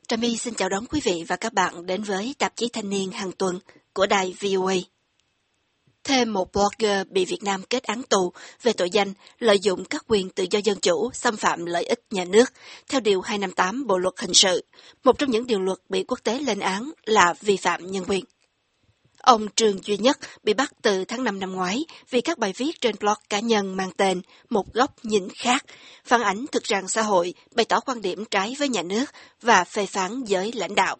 Trà My xin chào đón quý vị và các bạn đến với tạp chí Thanh niên hàng tuần của đài VOA. Thêm một blogger bị Việt Nam kết án tù về tội danh lợi dụng các quyền tự do dân chủ, xâm phạm lợi ích nhà nước, theo Điều 258 Bộ Luật Hình sự. Một trong những điều luật bị quốc tế lên án là vi phạm nhân quyền. Ông Trương Duy Nhất bị bắt từ tháng 5 năm ngoái vì các bài viết trên blog cá nhân mang tên Một góc nhìn khác, phản ánh thực trạng xã hội, bày tỏ quan điểm trái với nhà nước và phê phán giới lãnh đạo.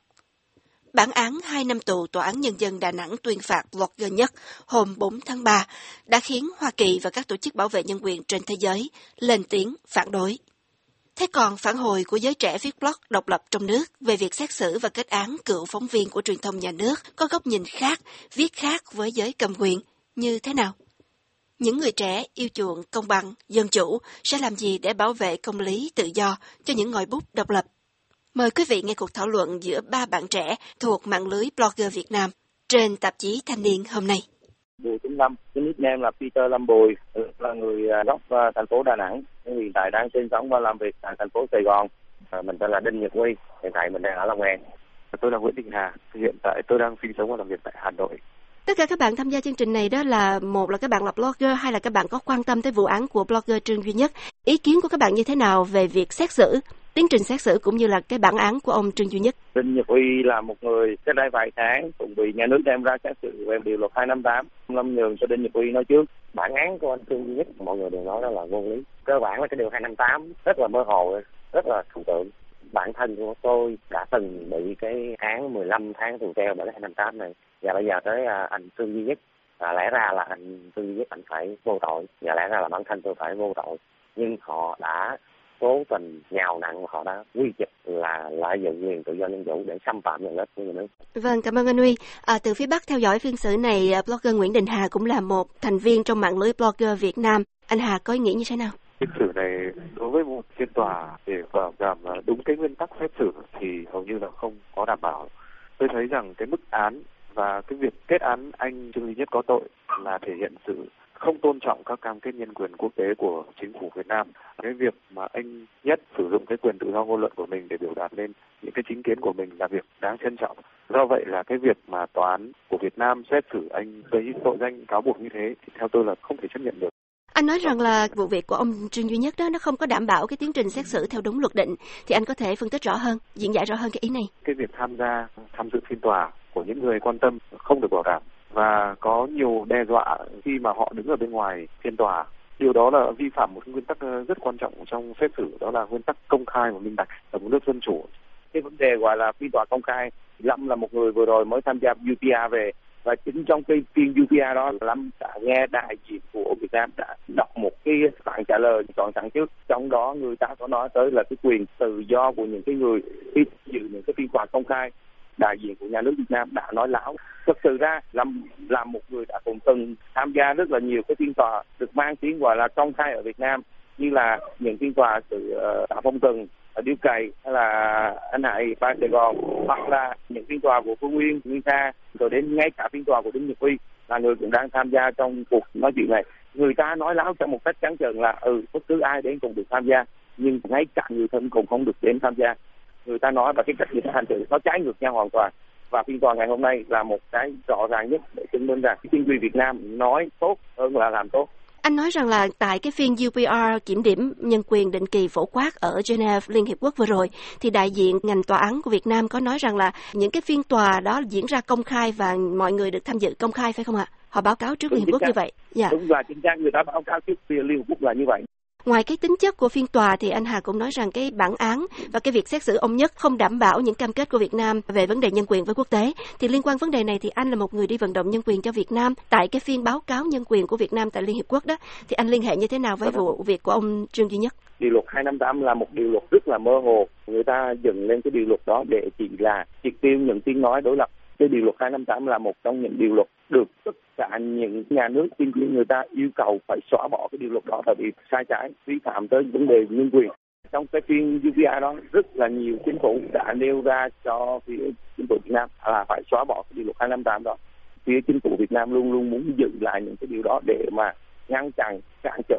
Bản án 2 năm tù Tòa án Nhân dân Đà Nẵng tuyên phạt blogger Nhất hôm 4 tháng 3 đã khiến Hoa Kỳ và các tổ chức bảo vệ nhân quyền trên thế giới lên tiếng phản đối. Thế còn phản hồi của giới trẻ viết blog độc lập trong nước về việc xét xử và kết án cựu phóng viên của truyền thông nhà nước có góc nhìn khác, viết khác với giới cầm quyền như thế nào? Những người trẻ yêu chuộng công bằng, dân chủ sẽ làm gì để bảo vệ công lý tự do cho những ngòi bút độc lập? Mời quý vị nghe cuộc thảo luận giữa 3 bạn trẻ thuộc mạng lưới blogger Việt Nam trên tạp chí Thanh niên hôm nay. Bùi Tuấn Lâm, cái nickname là Peter Lâm Bùi, là người gốc thành phố Đà Nẵng, hiện tại đang sinh sống và làm việc tại thành phố Sài Gòn. Mình tên là Đinh Nhật Huy, hiện tại mình đang ở Long An. Tôi là Nguyễn Đình Hà, hiện tại tôi đang sinh sống và làm việc tại Hà Nội. Tất cả các bạn tham gia chương trình này đó là một là các bạn là blogger, hay là các bạn có quan tâm tới vụ án của blogger Trương Duy Nhất. Ý kiến của các bạn như thế nào về việc xét xử, tiến trình xét xử cũng như là cái bản án của ông Trương Duy Nhất? Đinh Nhật Huy là một người cách đây vài tháng cũng bị nhà nước đem ra xét xử về điều luật 258. Lâm nhường cho Đinh Nhật Huy nói trước. Bản án của anh Trương Duy Nhất mọi người đều nói đó là vô lý. Cơ bản là cái điều 258 rất là mơ hồ, rất là trừu tượng. Bản thân của tôi đã từng bị cái án 15 tháng tù treo bởi cái 258 này. Và bây giờ tới anh Trương Duy Nhất, lẽ ra là anh Trương Duy Nhất anh phải vô tội, và lẽ ra là bản thân tôi phải vô tội. Nhưng họ đã cố tình nhào nặn, họ đã quy chụp là lợi dụng quyền tự do dân chủ để xâm phạm lợi ích của nhà nước. Vâng, cảm ơn anh Huy. Từ phía Bắc theo dõi phiên xử này, blogger Nguyễn Đình Hà cũng là một thành viên trong mạng lưới blogger Việt Nam. Anh Hà có ý nghĩ như thế nào? Phiên xử này đối với một phiên tòa để bảo đảm đúng cái nguyên tắc xét xử thì hầu như là không có đảm bảo. Tôi thấy rằng cái mức án và cái việc kết án anh Trương Duy Nhất có tội là thể hiện sự không tôn trọng các cam kết nhân quyền quốc tế của chính phủ Việt Nam. Cái việc mà anh Nhất sử dụng cái quyền tự do ngôn luận của mình để biểu đạt lên những cái chính kiến của mình là việc đáng trân trọng. Do vậy là cái việc mà tòa án của Việt Nam xét xử anh với những tội danh cáo buộc như thế thì theo tôi là không thể chấp nhận được. Anh nói rằng là vụ việc của ông Trương Duy Nhất đó nó không có đảm bảo cái tiến trình xét xử theo đúng luật định, thì anh có thể phân tích rõ hơn, diễn giải rõ hơn cái ý này. Cái việc tham dự phiên tòa của những người quan tâm không được bảo đảm và có nhiều đe dọa khi mà họ đứng ở bên ngoài phiên tòa. Điều đó là vi phạm một nguyên tắc rất quan trọng trong xét xử, đó là nguyên tắc công khai và minh bạch ở một nước dân chủ. Cái vấn đề gọi là phiên tòa công khai, Lâm là một người vừa rồi mới tham gia UPR về, và chính trong cái phiên UPR đó, Lâm đã nghe đại diện của Việt Nam đã đọc một cái bản trả lời chọn sẵn trước. Trong đó người ta có nói tới là cái quyền tự do của những cái người khi dự những cái phiên tòa công khai. Đại diện của nhà nước Việt Nam đã nói láo. Thực sự ra Lâm là một người đã cũng từng tham gia rất là nhiều cái phiên tòa được mang tiếng gọi là công khai ở Việt Nam, như là những phiên tòa sự Tạ Phong Tần ở Điếu Cày, hay là anh Hải Ba Sài Gòn, hoặc là những phiên tòa của Phương Nguyên, Nguyên Sa, rồi đến ngay cả phiên tòa của Đinh Nhật Huy, là người cũng đang tham gia trong cuộc nói chuyện này. Người ta nói láo trong một cách trắng trợn là bất cứ ai đến cũng được tham gia, nhưng ngay cả người thân cũng không được đến tham gia. Người ta nói và cái cách người ta hành xử nó trái ngược nhau hoàn toàn. Và phiên tòa ngày hôm nay là một cái rõ ràng nhất để chứng minh rằng chính quyền Việt Nam nói tốt hơn là làm tốt. Anh nói rằng là tại cái phiên UPR kiểm điểm nhân quyền định kỳ phổ quát ở Geneva, Liên Hiệp Quốc vừa rồi, thì đại diện ngành tòa án của Việt Nam có nói rằng là những cái phiên tòa đó diễn ra công khai và mọi người được tham dự công khai, phải không ạ? Họ báo cáo trước Liên Hiệp Quốc như vậy. Dạ. Đúng là chính xác, người ta báo cáo trước Liên Hiệp Quốc là như vậy. Ngoài cái tính chất của phiên tòa thì anh Hà cũng nói rằng cái bản án và cái việc xét xử ông Nhất không đảm bảo những cam kết của Việt Nam về vấn đề nhân quyền với quốc tế. Thì liên quan vấn đề này thì anh là một người đi vận động nhân quyền cho Việt Nam. Tại cái phiên báo cáo nhân quyền của Việt Nam tại Liên Hiệp Quốc đó, thì anh liên hệ như thế nào với vụ việc của ông Trương Duy Nhất? Điều luật 258 là một điều luật rất là mơ hồ. Người ta dựng lên cái điều luật đó để chỉ là triệt tiêu những tiếng nói đối lập. Cái điều luật 258 là một trong những điều luật được tất cả những nhà nước tiên tiến người ta yêu cầu phải xóa bỏ cái điều luật đó, tại vì sai trái, vi phạm tới vấn đề nhân quyền. Trong cái phiên UPR đó, rất là nhiều chính phủ đã nêu ra cho phía chính phủ Việt Nam là phải xóa bỏ cái điều luật 258 đó. Phía chính phủ Việt Nam luôn luôn muốn giữ lại những cái điều đó để mà ngăn chặn, cản trở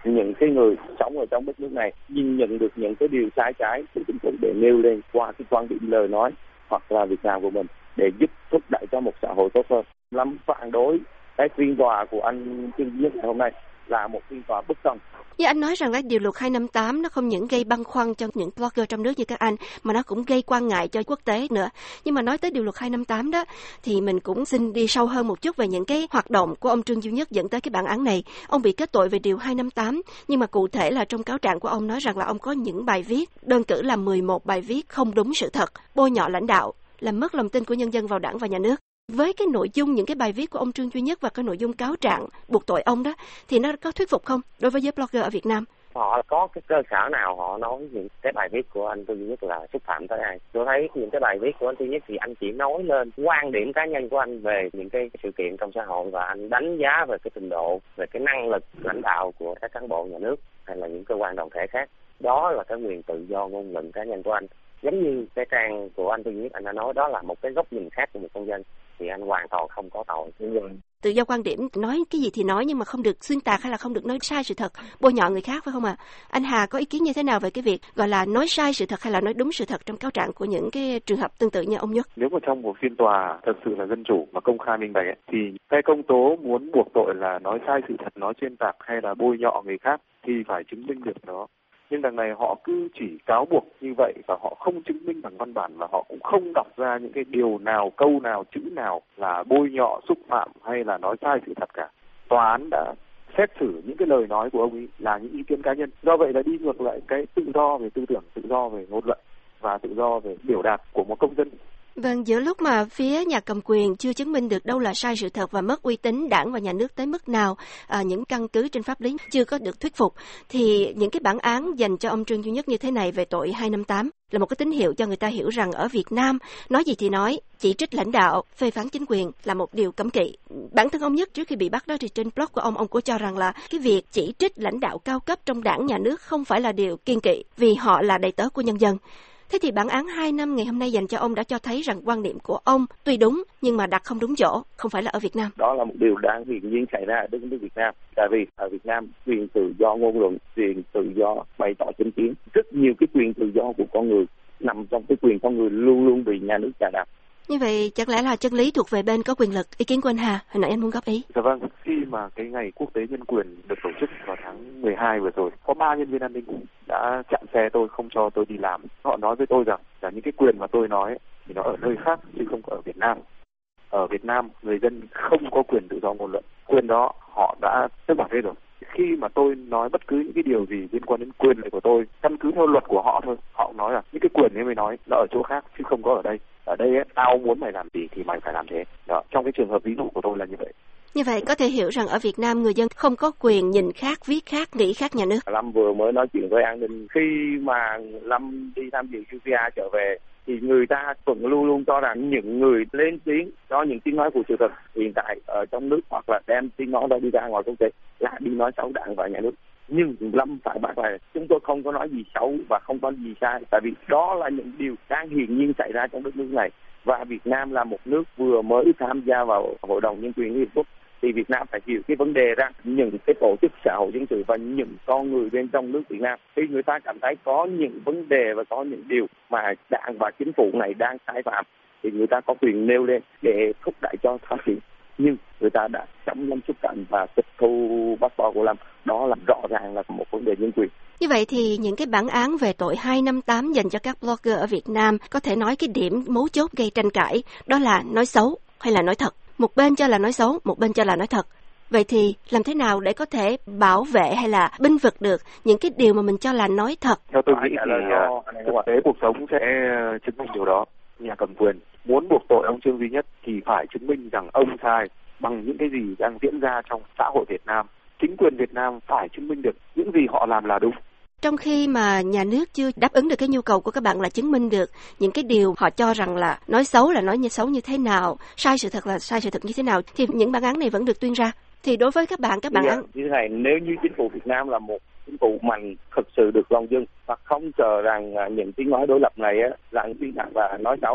những cái người sống ở trong đất nước này nhìn nhận được những cái điều sai trái của chính phủ để nêu lên qua cái quan điểm lời nói hoặc là việc làm của mình để giúp thúc đẩy cho một xã hội tốt hơn. Lâm phản đối cái phiên tòa của anh Trương Duy Nhất ngày hôm nay là một phiên tòa bất công. Như anh nói rằng điều luật 258 nó không những gây băn khoăn cho những blogger trong nước như các anh, mà nó cũng gây quan ngại cho quốc tế nữa. Nhưng mà nói tới điều luật 258 đó, thì mình cũng xin đi sâu hơn một chút về những cái hoạt động của ông Trương Duy Nhất dẫn tới cái bản án này. Ông bị kết tội về điều 258, nhưng mà cụ thể là trong cáo trạng của ông nói rằng là ông có những bài viết, đơn cử là 11 bài viết không đúng sự thật, bôi nhọ lãnh đạo, làm mất lòng tin của nhân dân vào đảng và nhà nước. Với cái nội dung những cái bài viết của ông Trương Duy Nhất và cái nội dung cáo trạng buộc tội ông đó, thì nó có thuyết phục không đối với giới blogger ở Việt Nam? Họ có cái cơ sở nào họ nói những cái bài viết của anh Trương Duy Nhất là xúc phạm tới ai? Tôi thấy những cái bài viết của anh Trương Duy Nhất thì anh chỉ nói lên quan điểm cá nhân của anh về những cái sự kiện trong xã hội, và anh đánh giá về cái trình độ, về cái năng lực lãnh đạo của các cán bộ nhà nước hay là những cơ quan đoàn thể khác. Đó là cái quyền tự do ngôn luận cá nhân của anh. Giống như cái trang của anh Trương Duy Nhất, anh đã nói đó là một cái góc nhìn khác của một công dân, thì anh hoàn toàn không có tội. Tự do quan điểm, nói cái gì thì nói, nhưng mà không được xuyên tạc hay là không được nói sai sự thật, bôi nhọ người khác, phải không ạ? Anh Hà có ý kiến như thế nào về cái việc gọi là nói sai sự thật hay là nói đúng sự thật trong cáo trạng của những cái trường hợp tương tự như ông Nhất? Nếu mà trong một phiên tòa thật sự là dân chủ và công khai minh bạch thì cái công tố muốn buộc tội là nói sai sự thật, nói xuyên tạc hay là bôi nhọ người khác thì phải chứng minh được đó. Nhưng đằng này họ cứ chỉ cáo buộc như vậy và họ không chứng minh bằng văn bản, và họ cũng không đọc ra những cái điều nào, câu nào, chữ nào là bôi nhọ, xúc phạm hay là nói sai sự thật cả. Tòa án đã xét xử những cái lời nói của ông ấy là những ý kiến cá nhân. Do vậy là đi ngược lại cái tự do về tư tưởng, tự do về ngôn luận và tự do về biểu đạt của một công dân. Vâng, giữa lúc mà phía nhà cầm quyền chưa chứng minh được đâu là sai sự thật và mất uy tín đảng và nhà nước tới mức nào, những căn cứ trên pháp lý chưa có được thuyết phục, thì những cái bản án dành cho ông Trương Duy Nhất như thế này về tội 258 là một cái tín hiệu cho người ta hiểu rằng ở Việt Nam, nói gì thì nói, chỉ trích lãnh đạo, phê phán chính quyền là một điều cấm kỵ. Bản thân ông Nhất trước khi bị bắt đó thì trên blog của ông cũng cho rằng là cái việc chỉ trích lãnh đạo cao cấp trong đảng nhà nước không phải là điều kiêng kỵ vì họ là đầy tớ của nhân dân. Thế thì bản án 2 năm ngày hôm nay dành cho ông đã cho thấy rằng quan điểm của ông tuy đúng nhưng mà đặt không đúng chỗ, không phải là ở Việt Nam. Đó là một điều đáng hiển nhiên xảy ra ở đất nước Việt Nam. Tại vì ở Việt Nam quyền tự do ngôn luận, quyền tự do bày tỏ chính kiến, rất nhiều cái quyền tự do của con người nằm trong cái quyền con người luôn luôn bị nhà nước chà đạp. Như vậy chẳng lẽ là chân lý thuộc về bên có quyền lực? Ý kiến của anh Hà, hồi nãy anh muốn góp ý. Dạ vâng, khi mà cái ngày quốc tế nhân quyền được tổ chức vào tháng 12 vừa rồi, có 3 nhân viên an ninh đã chặn xe tôi, không cho tôi đi làm. Họ nói với tôi rằng là những cái quyền mà tôi nói thì nó ở nơi khác chứ không ở Việt Nam. Ở Việt Nam, người dân không có quyền tự do ngôn luận. Quyền đó họ đã tước đoạt hết rồi. Khi mà tôi nói bất cứ những cái điều gì liên quan đến quyền lợi của tôi, căn cứ theo luật của họ thôi, họ nói là những cái quyền ấy mới nói nó ở chỗ khác chứ không có ở đây. Ở đây ấy, tao muốn mày làm gì thì mày phải làm thế. Đó, trong cái trường hợp ví dụ của tôi là như vậy. Như vậy có thể hiểu rằng ở Việt Nam người dân không có quyền nhìn khác, viết khác, nghĩ khác nhà nước. Lâm vừa mới nói chuyện với an ninh. Khi mà Lâm đi tham dự UPR trở về thì người ta vẫn luôn luôn cho rằng những người lên tiếng cho những tiếng nói của sự thật hiện tại ở trong nước hoặc là đem tiếng nói đó đi ra ngoài quốc tế là đi nói xấu đảng và nhà nước. Nhưng Lâm phải bác là chúng tôi không có nói gì xấu và không có gì sai, tại vì đó là những điều đang hiển nhiên xảy ra trong đất nước này. Và Việt Nam là một nước vừa mới tham gia vào Hội đồng Nhân quyền Liên Hợp Quốc, thì Việt Nam phải hiểu cái vấn đề rằng những cái tổ chức xã hội dân sự và những con người bên trong nước Việt Nam, khi người ta cảm thấy có những vấn đề và có những điều mà đảng và chính phủ này đang sai phạm thì người ta có quyền nêu lên để thúc đẩy cho phát triển. Nhưng người ta đã chống Lâm xuất cảnh và tịch thu passport của Lâm, đó là rõ ràng là một vấn đề nhân quyền. Như vậy thì những cái bản án về tội 258 dành cho các blogger ở Việt Nam có thể nói cái điểm mấu chốt gây tranh cãi đó là nói xấu hay là nói thật. Một bên cho là nói xấu, một bên cho là nói thật. Vậy thì làm thế nào để có thể bảo vệ hay là bênh vực được những cái điều mà mình cho là nói thật? Theo tôi nghĩ thì thực tế cuộc sống sẽ chứng minh điều đó. Nhà cầm quyền muốn buộc tội ông Trương Duy Nhất thì phải chứng minh rằng ông sai bằng những cái gì đang diễn ra trong xã hội Việt Nam. Chính quyền Việt Nam phải chứng minh được những gì họ làm là đúng. Trong khi mà nhà nước chưa đáp ứng được cái nhu cầu của các bạn là chứng minh được những cái điều họ cho rằng là nói xấu là nói xấu như thế nào, sai sự thật là sai sự thật như thế nào, thì những bản án này vẫn được tuyên ra. Thì đối với các bản án như thế này, nếu như chính phủ Việt Nam là một chính phủ mạnh thực sự được lòng dân và không chờ rằng những tiếng nói đối lập này là tiếng nặng và nói xấu,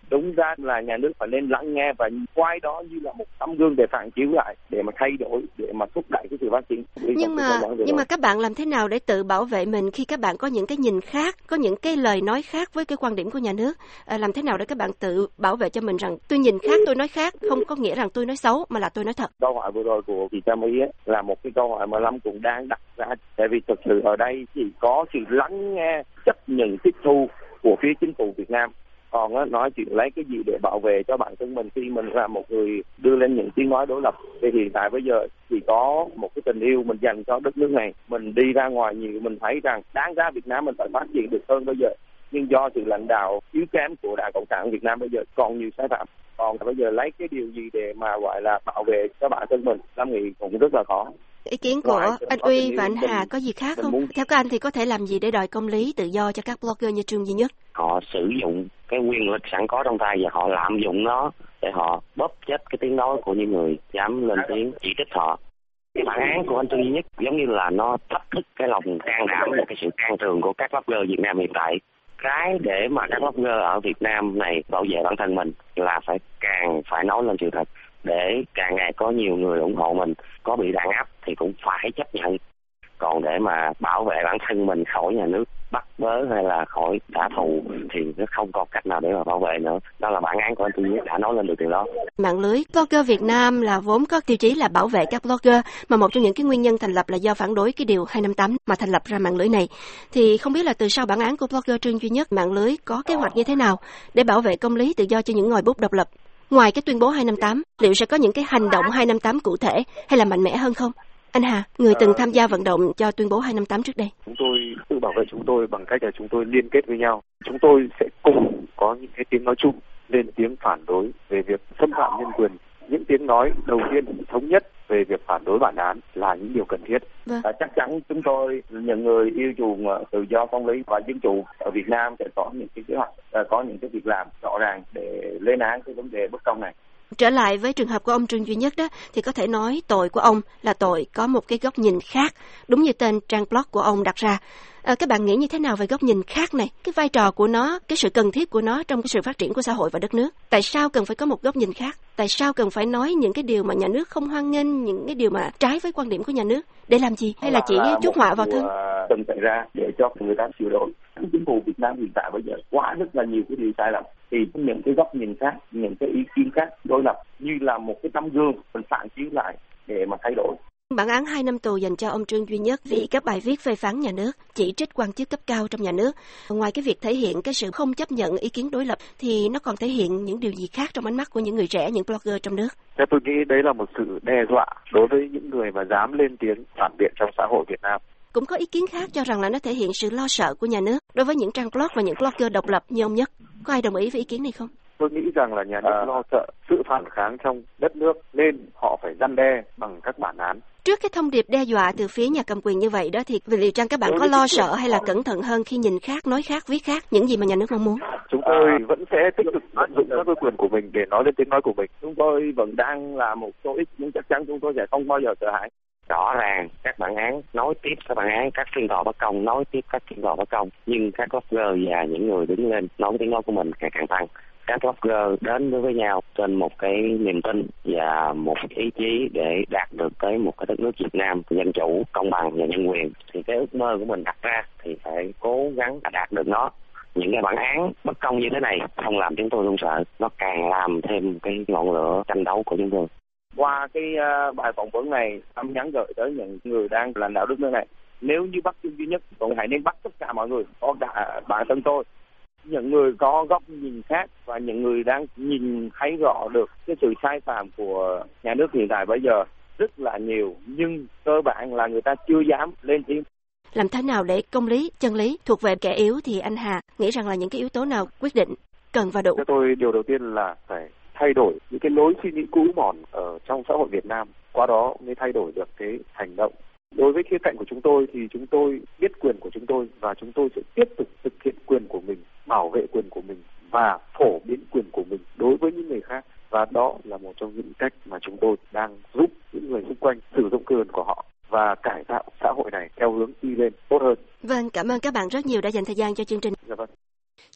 Đúng ra là nhà nước phải nên lắng nghe và coi đó như là một tấm gương để phản chiếu lại, để mà thay đổi, để mà thúc đẩy cái sự phát triển. Nhưng mà các bạn làm thế nào để tự bảo vệ mình khi các bạn có những cái nhìn khác, có những cái lời nói khác với cái quan điểm của nhà nước? Làm thế nào để các bạn tự bảo vệ cho mình rằng tôi nhìn khác, tôi nói khác, không có nghĩa rằng tôi nói xấu mà là tôi nói thật? Câu hỏi vừa rồi của chị Trâm Ý là một cái câu hỏi mà Lâm cũng đang đặt ra, tại vì thực sự ở đây chỉ có sự lắng nghe, chấp nhận, tiếp thu của phía chính phủ Việt Nam. Còn nói chuyện lấy cái gì để bảo vệ cho bản thân mình khi mình là một người đưa lên những tiếng nói đối lập, thì hiện tại bây giờ chỉ có một cái tình yêu mình dành cho đất nước này. Mình đi ra ngoài nhiều, mình thấy rằng đáng ra Việt Nam mình phải phát triển được hơn bây giờ, nhưng do sự lãnh đạo yếu kém của Đảng Cộng sản Việt Nam bây giờ còn nhiều sai phạm. Còn bây giờ lấy cái điều gì để mà gọi là bảo vệ cho bản thân mình, Lâm nghĩ cũng rất là khó. Ý kiến của anh Uy và anh Hà có gì khác không? Theo các anh thì có thể làm gì để đòi công lý tự do cho các blogger như Trương Duy Nhất? Họ sử dụng cái quyền lực sẵn có trong tay và họ lạm dụng nó để họ bóp chết cái tiếng nói của những người dám lên tiếng chỉ trích họ. Cái bản án của anh Trương Duy Nhất giống như là nó thách thức cái lòng can đảm và cái sự can trường của các blogger Việt Nam hiện tại. Cái để mà các blogger ở Việt Nam này bảo vệ bản thân mình là càng phải nói lên sự thật, để càng ngày có nhiều người ủng hộ mình, có bị đàn áp thì cũng phải chấp nhận. Còn để mà bảo vệ bản thân mình khỏi nhà nước bắt bớ hay là khỏi trả thù thì nó không có cách nào để mà bảo vệ nữa. Đó là bản án của anh Duy Nhất đã nói lên được điều đó. Mạng lưới blogger Việt Nam là vốn có tiêu chí là bảo vệ các blogger, mà một trong những cái nguyên nhân thành lập là do phản đối cái điều 258 mà thành lập ra mạng lưới này. Thì không biết là từ sau bản án của blogger Trương Duy Nhất, mạng lưới có kế hoạch như thế nào để bảo vệ công lý tự do cho những ngòi bút độc lập? Ngoài cái tuyên bố 258, liệu sẽ có những cái hành động 258 cụ thể hay là mạnh mẽ hơn không? Anh Hà, người từng tham gia vận động cho tuyên bố 258 trước đây. Chúng tôi tự bảo vệ chúng tôi bằng cách là chúng tôi liên kết với nhau. Chúng tôi sẽ cùng có những cái tiếng nói chung, lên tiếng phản đối về việc xâm phạm nhân quyền. Những tiếng nói đầu tiên thống nhất về việc phản đối bản án là những điều cần thiết. Vâng. Chắc chắn chúng tôi, những người yêu chuộng tự do, công lý và dân chủ ở Việt Nam sẽ có những cái kế hoạch, có những cái việc làm rõ ràng để lên án cái vấn đề bất công này. Trở lại với trường hợp của ông Trương Duy Nhất đó, thì có thể nói tội của ông là tội có một cái góc nhìn khác, đúng như tên trang blog của ông đặt ra. Các bạn nghĩ như thế nào về góc nhìn khác này? Cái vai trò của nó, cái sự cần thiết của nó trong cái sự phát triển của xã hội và đất nước. Tại sao cần phải có một góc nhìn khác? Tại sao cần phải nói những cái điều mà nhà nước không hoan nghênh, những cái điều mà trái với quan điểm của nhà nước? Để làm gì? Hay là chỉ chuốc họa vào thân? Từng xảy ra để cho người ta sửa đổi. Chính phủ Việt Nam hiện tại bây giờ quá rất là nhiều cái điều sai lầm. Thì những cái góc nhìn khác, những cái ý kiến khác đối lập như là một cái tấm gương mình phản chiếu lại để mà thay đổi. Bản án 2 năm tù dành cho ông Trương Duy Nhất vì các bài viết phê phán nhà nước, chỉ trích quan chức cấp cao trong nhà nước. Ngoài cái việc thể hiện cái sự không chấp nhận ý kiến đối lập thì nó còn thể hiện những điều gì khác trong ánh mắt của những người trẻ, những blogger trong nước? Theo tôi nghĩ đấy là một sự đe dọa đối với những người mà dám lên tiếng phản biện trong xã hội Việt Nam. Cũng có ý kiến khác cho rằng là nó thể hiện sự lo sợ của nhà nước đối với những trang blog và những blogger độc lập như ông Nhất. Có ai đồng ý với ý kiến này không? Tôi nghĩ rằng là nhà nước lo sợ sự phản kháng trong đất nước nên họ phải răn đe bằng các bản án. Trước cái thông điệp đe dọa từ phía nhà cầm quyền như vậy đó thì liệu rằng các bạn có lo sợ hay là cẩn thận hơn khi nhìn khác, nói khác, viết khác những gì mà nhà nước mong muốn? Chúng tôi vẫn sẽ tích cực tận dụng các quyền của mình để nói lên tiếng nói của mình. Chúng tôi vẫn đang là một số ít nhưng chắc chắn chúng tôi sẽ không bao giờ sợ hãi. Rõ ràng các bản án nói tiếp các bản án, các phiên tòa bất công nói tiếp các phiên tòa bất công, nhưng các blogger và những người đứng lên nói tiếng nói của mình ngày càng tăng. Các blogger đến với nhau trên một cái niềm tin và một ý chí để đạt được tới một cái đất nước Việt Nam dân chủ, công bằng và nhân quyền. Thì cái ước mơ của mình đặt ra thì phải cố gắng đạt được nó. Những cái bản án bất công như thế này không làm chúng tôi run sợ, nó càng làm thêm cái ngọn lửa tranh đấu của chúng tôi. Qua cái bài phỏng vấn này, em nhắn gửi tới những người đang lãnh đạo đất nước này. Nếu như bắt Trương Duy Nhất, cũng hãy nên bắt tất cả mọi người, có cả bản thân tôi. Những người có góc nhìn khác và những người đang nhìn thấy rõ được cái sự sai phạm của nhà nước hiện tại bây giờ rất là nhiều, nhưng cơ bản là người ta chưa dám lên tiếng. Làm thế nào để công lý, chân lý thuộc về kẻ yếu thì anh Hà nghĩ rằng là những cái yếu tố nào quyết định, cần và đủ? Theo tôi, điều đầu tiên là phải thay đổi những cái lối suy nghĩ cũ mòn ở trong xã hội Việt Nam, qua đó mới thay đổi được cái hành động. Đối với khía cạnh của chúng tôi thì chúng tôi biết quyền của chúng tôi và chúng tôi sẽ tiếp tục thực hiện quyền của mình, bảo vệ quyền của mình và phổ biến quyền của mình đối với những người khác. Và đó là một trong những cách mà chúng tôi đang giúp những người xung quanh sử dụng quyền của họ và cải tạo xã hội này theo hướng đi lên tốt hơn. Vâng, cảm ơn các bạn rất nhiều đã dành thời gian cho chương trình. Dạ vâng.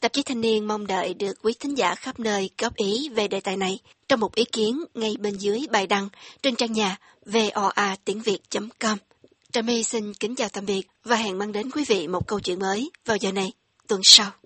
Tạp chí Thanh niên mong đợi được quý thính giả khắp nơi góp ý về đề tài này trong một ý kiến ngay bên dưới bài đăng trên trang nhà voa.tiếng.việt.com. Trà My xin kính chào tạm biệt và hẹn mang đến quý vị một câu chuyện mới vào giờ này tuần sau.